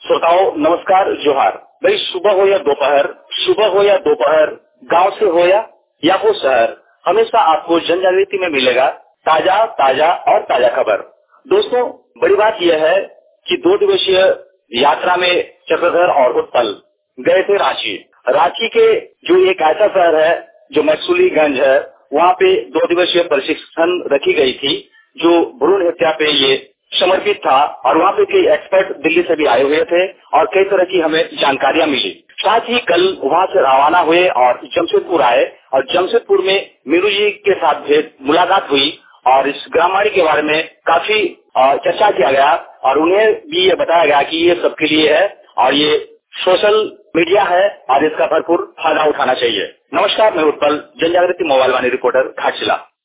श्रोताओं नमस्कार, जोहार। भाई सुबह हो या दोपहर, सुबह हो या दोपहर, गांव से हो या हो शहर, हमेशा आपको जन जागृति में मिलेगा ताजा ताजा और ताजा खबर। दोस्तों, बड़ी बात यह है कि 2 दिवसीय यात्रा में चक्रधर और उत्पल गए थे रांची। रांची के जो एक ऐसा शहर है जो मैक्सुलीगंज है, वहाँ पे 2 दिवसीय प्रशिक्षण रखी गई थी जो भ्रूण हत्या पे ये समर्पित था। और वहाँ पे कई एक्सपर्ट दिल्ली से भी आए हुए थे और कई तरह की हमें जानकारियां मिली। साथ ही कल वहाँ से रवाना हुए और जमशेदपुर आए और जमशेदपुर में मीनू जी के साथ भेंट मुलाकात हुई और इस ग्रामवाणी के बारे में काफी चर्चा किया गया और उन्हें भी ये बताया गया कि ये सबके लिए है और ये सोशल मीडिया है और इसका भरपूर फायदा उठाना चाहिए। नमस्कार, मैं उत्पल, जन जागृति मोबाइल वाणी रिपोर्टर, घाटशिला।